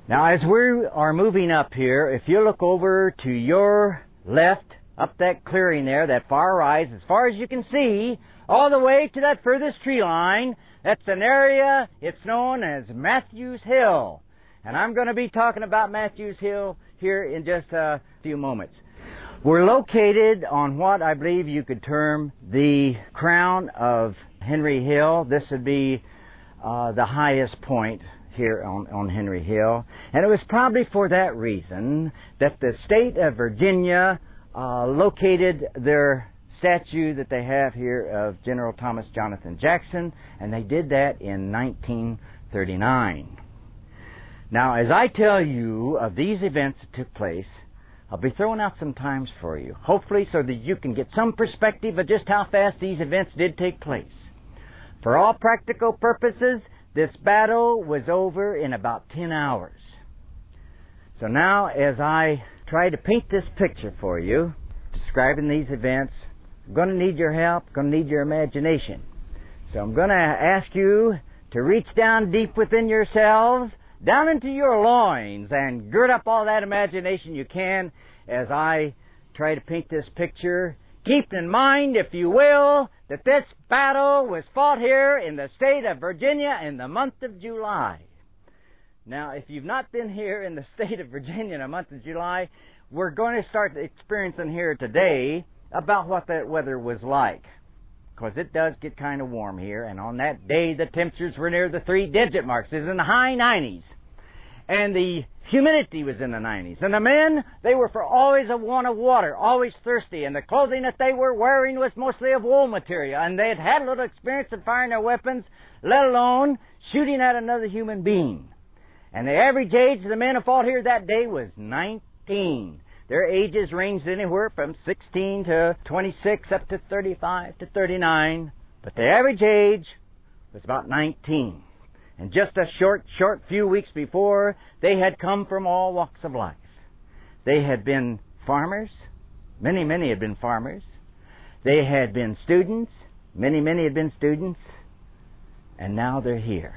Now, as we are moving up here, if you look over to your left, up that clearing there, that far rise, as far as you can see, all the way to that furthest tree line, that's an area, it's known as Matthews Hill. And I'm going to be talking about Matthews Hill here in just a few moments. We're located on what I believe you could term the crown of Henry Hill. This would be the highest point here on Henry Hill. And it was probably for that reason that the state of Virginia located their statue that they have here of General Thomas Jonathan Jackson, and they did that in 1939. Now, as I tell you of these events that took place, I'll be throwing out some times for you, hopefully so that you can get some perspective of just how fast these events did take place. For all practical purposes, this battle was over in about 10 hours. So now, as I try to paint this picture for you, describing these events, I'm going to need your help, going to need your imagination. So I'm going to ask you to reach down deep within yourselves, down into your loins, and gird up all that imagination you can as I try to paint this picture. Keep in mind, if you will, that this battle was fought here in the state of Virginia in the month of July. Now, if you've not been here in the state of Virginia in the month of July, we're going to start experiencing here today about what that weather was like. Because it does get kind of warm here, and on that day the temperatures were near the 3-digit marks. It was in the high 90s. And the humidity was in the 90s. And the men, they were for always a want of water, always thirsty. And the clothing that they were wearing was mostly of wool material. And they had had little experience in firing their weapons, let alone shooting at another human being. And the average age of the men who fought here that day was 19. Their ages ranged anywhere from 16 to 26 up to 35 to 39. But the average age was about 19. And just a short few weeks before, they had come from all walks of life. They had been farmers. Many had been farmers. They had been students. Many had been students. And now they're here.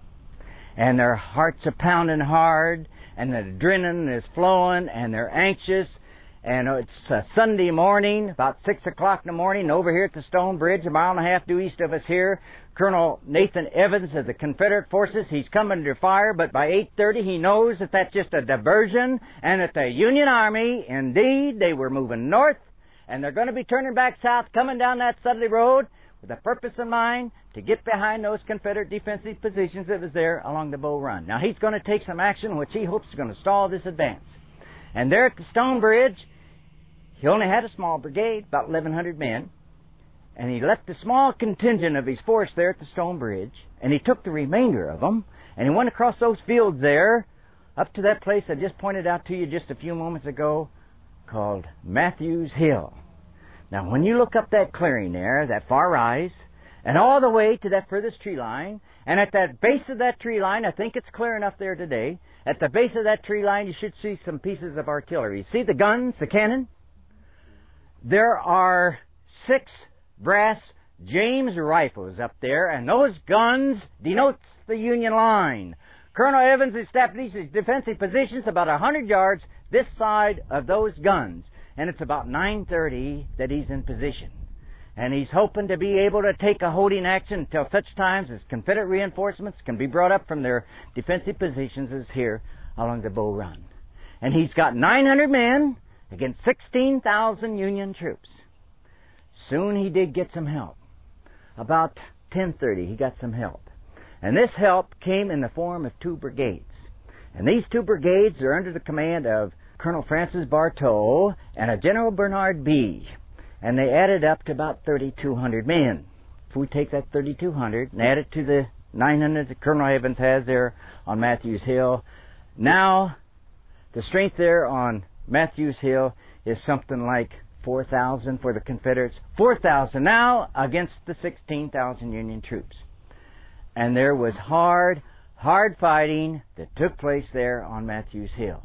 And their hearts are pounding hard, and the adrenaline is flowing, and they're anxious. And it's a Sunday morning, about 6 o'clock in the morning, over here at the Stone Bridge, a mile and a half due east of us here. Colonel Nathan Evans of the Confederate forces, he's coming under fire, but by 8:30 he knows that that's just a diversion, and that the Union Army, indeed, they were moving north, and they're going to be turning back south, coming down that Sudley Road, with a purpose in mind to get behind those Confederate defensive positions that was there along the Bull Run. Now, he's going to take some action which he hopes is going to stall this advance. And there at the Stone Bridge, he only had a small brigade, about 1,100 men, and he left a small contingent of his force there at the Stone Bridge, and he took the remainder of them, and he went across those fields there, up to that place I just pointed out to you just a few moments ago, called Matthews Hill. Now, when you look up that clearing there, that far rise, and all the way to that furthest tree line, and at that base of that tree line, I think it's clear enough there today, at the base of that tree line you should see some pieces of artillery. See the guns, the cannon? There are 6 brass James rifles up there, and those guns denotes the Union line. Colonel Evans established his defensive positions about 100 yards this side of those guns, and it's about 9:30 that he's in position. And he's hoping to be able to take a holding action until such times as Confederate reinforcements can be brought up from their defensive positions as here along the Bull Run. And he's got 900 men against 16,000 Union troops. Soon he did get some help. About 10:30 he got some help. And this help came in the form of 2 brigades. And these 2 brigades are under the command of Colonel Francis Bartow and a General Bernard Bee. And they added up to about 3,200 men. If we take that 3,200 and add it to the 900 that Colonel Evans has there on Matthews Hill, now the strength there on Matthews Hill is something like 4,000 for the Confederates. 4,000 now against the 16,000 Union troops. And there was hard fighting that took place there on Matthews Hill.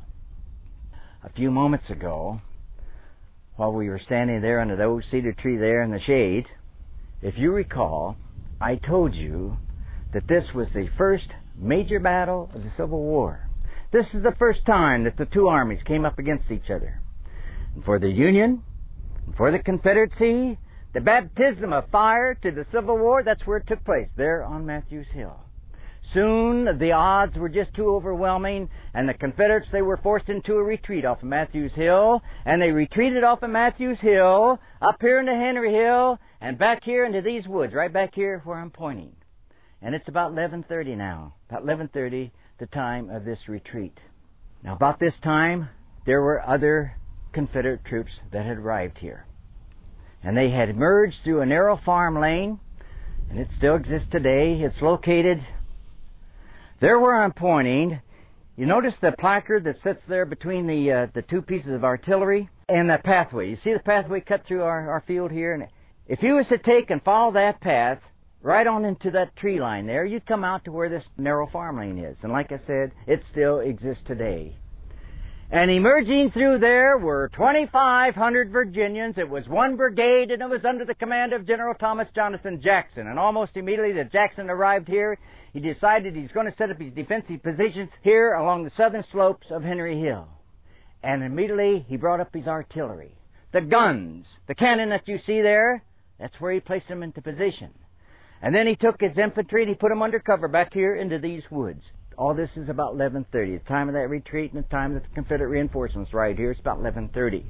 A few moments ago, while we were standing there under the old cedar tree there in the shade, if you recall, I told you that this was the first major battle of the Civil War. This is the first time that the two armies came up against each other. And for the Union, and for the Confederacy, the baptism of fire to the Civil War, that's where it took place, there on Matthews Hill. Soon the odds were just too overwhelming, and the Confederates, they were forced into a retreat off of Matthews Hill, and they retreated off of Matthews Hill, up here into Henry Hill, and back here into these woods, right back here where I'm pointing. And it's about 11:30 now, about 11:30, the time of this retreat. Now about this time, there were other Confederate troops that had arrived here. And they had emerged through a narrow farm lane, and it still exists today. It's located there where I'm pointing. You notice the placard that sits there between the two pieces of artillery and that pathway. You see the pathway cut through our field here? And if you was to take and follow that path right on into that tree line there, you'd come out to where this narrow farm lane is. And like I said, it still exists today. And emerging through there were 2,500 Virginians. It was one brigade, and it was under the command of General Thomas Jonathan Jackson. And almost immediately that Jackson arrived here, he decided he's going to set up his defensive positions here along the southern slopes of Henry Hill. And immediately he brought up his artillery. The guns, the cannon that you see there, that's where he placed them into position. And then he took his infantry and he put them under cover back here into these woods. All this is about 11:30. The time of that retreat and the time that the Confederate reinforcements right here, it's about 11:30.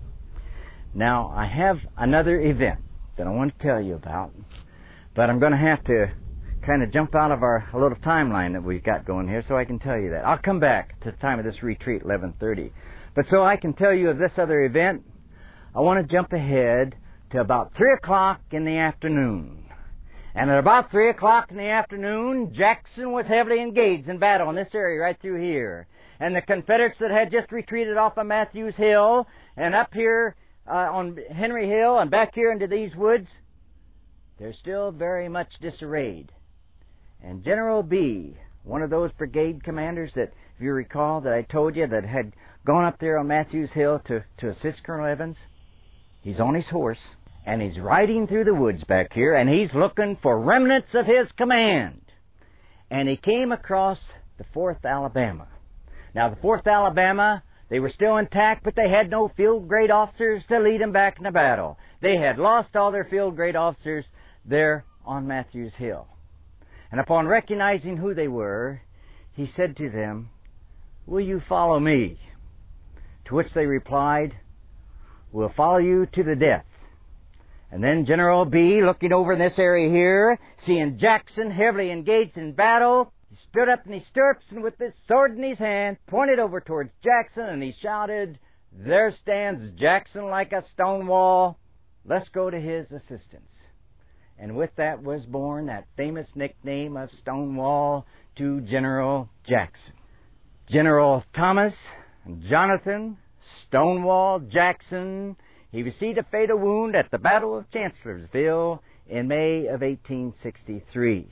Now, I have another event that I want to tell you about, but I'm going to have to kind of jump out of our little timeline that we've got going here so I can tell you that. I'll come back to the time of this retreat, 11:30. But so I can tell you of this other event, I want to jump ahead to about 3 o'clock in the afternoon. And at about 3 o'clock in the afternoon, Jackson was heavily engaged in battle in this area right through here. And the Confederates that had just retreated off of Matthews Hill and up here on Henry Hill and back here into these woods, they're still very much disarrayed. And General B, one of those brigade commanders that, if you recall, that I told you that had gone up there on Matthews Hill to assist Colonel Evans, he's on his horse. And he's riding through the woods back here, and he's looking for remnants of his command. And he came across the 4th Alabama. Now, the 4th Alabama, they were still intact, but they had no field-grade officers to lead them back in the battle. They had lost all their field-grade officers there on Matthews Hill. And upon recognizing who they were, he said to them, "Will you follow me?" To which they replied, "We'll follow you to the death." And then General B, looking over in this area here, seeing Jackson heavily engaged in battle, he stood up in his stirrups and with his sword in his hand, pointed over towards Jackson and he shouted, "There stands Jackson like a stone wall. Let's go to his assistance." And with that was born that famous nickname of Stonewall to General Jackson. General Thomas Jonathan Stonewall Jackson, he received a fatal wound at the Battle of Chancellorsville in May of 1863.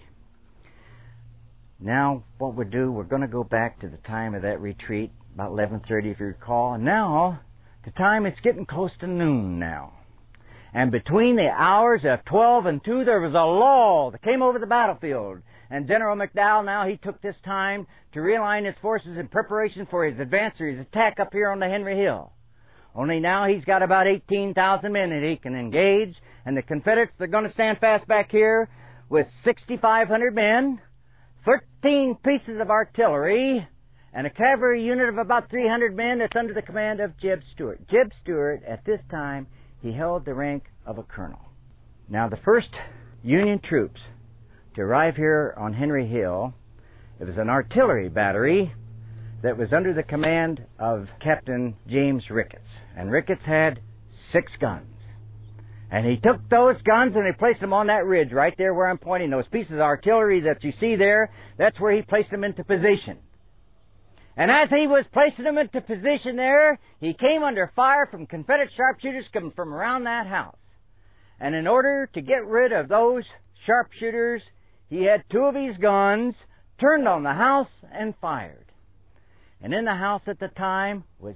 Now, what we'll do, we're going to go back to the time of that retreat, about 11:30 if you recall. And now, the time, it's getting close to noon now. And between the hours of 12 and 2, there was a lull that came over the battlefield. And General McDowell now, he took this time to realign his forces in preparation for his advance or his attack up here on the Henry Hill. Only now he's got about 18,000 men that he can engage, and the Confederates, they're going to stand fast back here with 6,500 men, 13 pieces of artillery, and a cavalry unit of about 300 men that's under the command of Jeb Stuart. Jeb Stuart, at this time, he held the rank of a colonel. Now, the first Union troops to arrive here on Henry Hill, it was an artillery battery that was under the command of Captain James Ricketts. And Ricketts had 6 guns. And he took those guns and he placed them on that ridge right there where I'm pointing. Those pieces of artillery that you see there, that's where he placed them into position. And as he was placing them into position there, he came under fire from Confederate sharpshooters coming from around that house. And in order to get rid of those sharpshooters, he had 2 of his guns turned on the house and fired. And in the house at the time was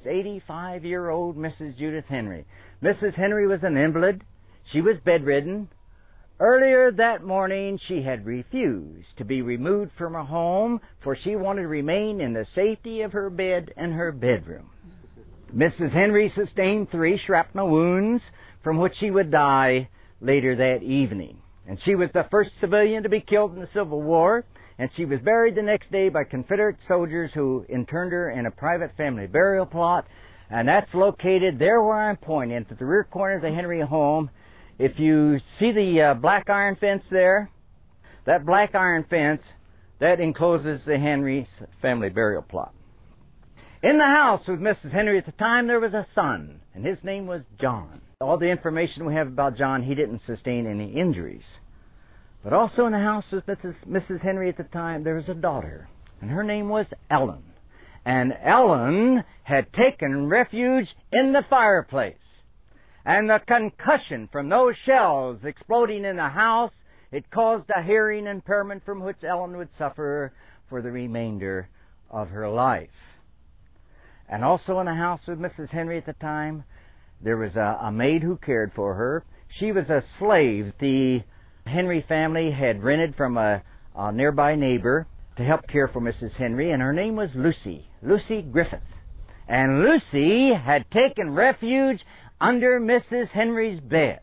85-year-old Mrs. Judith Henry. Mrs. Henry was an invalid. She was bedridden. Earlier that morning, she had refused to be removed from her home, for she wanted to remain in the safety of her bed and her bedroom. Mrs. Henry sustained 3 shrapnel wounds, from which she would die later that evening. And she was the first civilian to be killed in the Civil War, and she was buried the next day by Confederate soldiers who interned her in a private family burial plot, and that's located there where I'm pointing, at the rear corner of the Henry home. If you see the black iron fence there, that black iron fence, that encloses the Henry family burial plot. In the house with Mrs. Henry at the time, there was a son, and his name was John. All the information we have about John, he didn't sustain any injuries. But also in the house with Mrs. Henry at the time, there was a daughter, and her name was Ellen. And Ellen had taken refuge in the fireplace. And the concussion from those shells exploding in the house, it caused a hearing impairment from which Ellen would suffer for the remainder of her life. And also in the house with Mrs. Henry at the time, there was a maid who cared for her. She was a slave the Henry family had rented from a nearby neighbor to help care for Mrs. Henry, and her name was Lucy Griffith. And Lucy had taken refuge under Mrs. Henry's bed.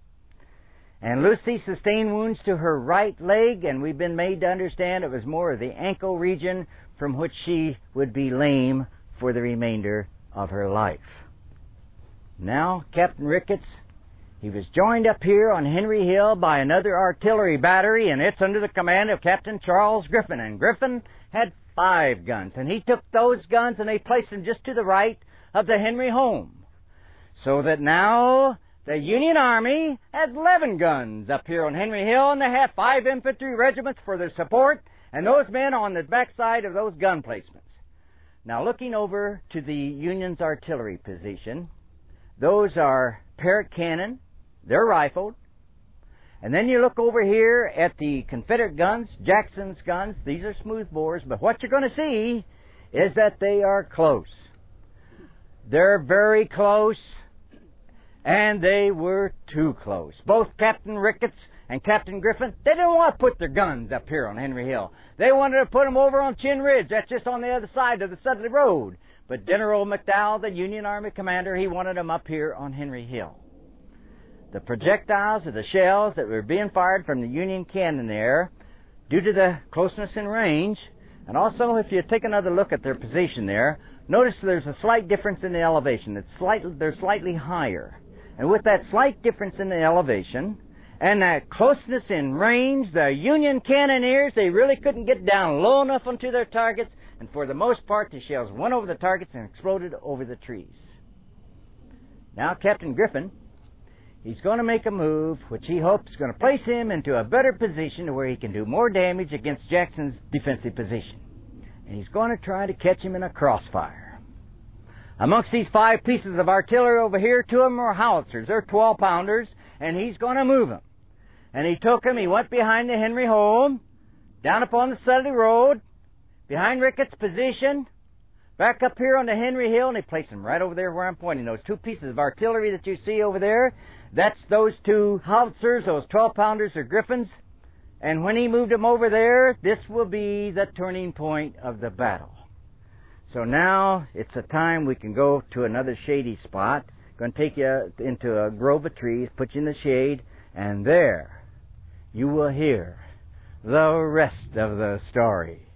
And Lucy sustained wounds to her right leg, and we've been made to understand it was more of the ankle region from which she would be lame for the remainder of her life. Now, Captain Ricketts, he was joined up here on Henry Hill by another artillery battery, and it's under the command of Captain Charles Griffin. And Griffin had 5 guns, and he took those guns and they placed them just to the right of the Henry home. So that now the Union Army has 11 guns up here on Henry Hill, and they have 5 infantry regiments for their support, and those men on the backside of those gun placements. Now, looking over to the Union's artillery position, those are Parrott cannon. They're rifled. And then you look over here at the Confederate guns, Jackson's guns. These are smoothbores, but what you're going to see is that they are close. They're very close, and they were too close. Both Captain Ricketts and Captain Griffin, they didn't want to put their guns up here on Henry Hill. They wanted to put them over on Chin Ridge. That's just on the other side of the Sudley Road. But General McDowell, the Union Army commander, he wanted them up here on Henry Hill. The projectiles of the shells that were being fired from the Union cannon there, due to the closeness in range, and also if you take another look at their position there, notice there's a slight difference in the elevation. They're slightly higher. And with that slight difference in the elevation and that closeness in range, the Union cannoneers, they really couldn't get down low enough onto their targets, and for the most part, the shells went over the targets and exploded over the trees. Now, Captain Griffin, he's going to make a move which he hopes is going to place him into a better position to where he can do more damage against Jackson's defensive position. And he's going to try to catch him in a crossfire. Amongst these 5 pieces of artillery over here, 2 of them are howitzers. They're 12-pounders, and he's going to move them. And he took them, he went behind the Henry home, down upon the Sudley Road, behind Ricketts' position, back up here on the Henry Hill, and he placed them right over there where I'm pointing. Those 2 pieces of artillery that you see over there, that's those 2 howitzers, those 12-pounders or Griffins. And when he moved them over there, this will be the turning point of the battle. So now it's a time we can go to another shady spot. Going to take you into a grove of trees, put you in the shade, and there you will hear the rest of the story.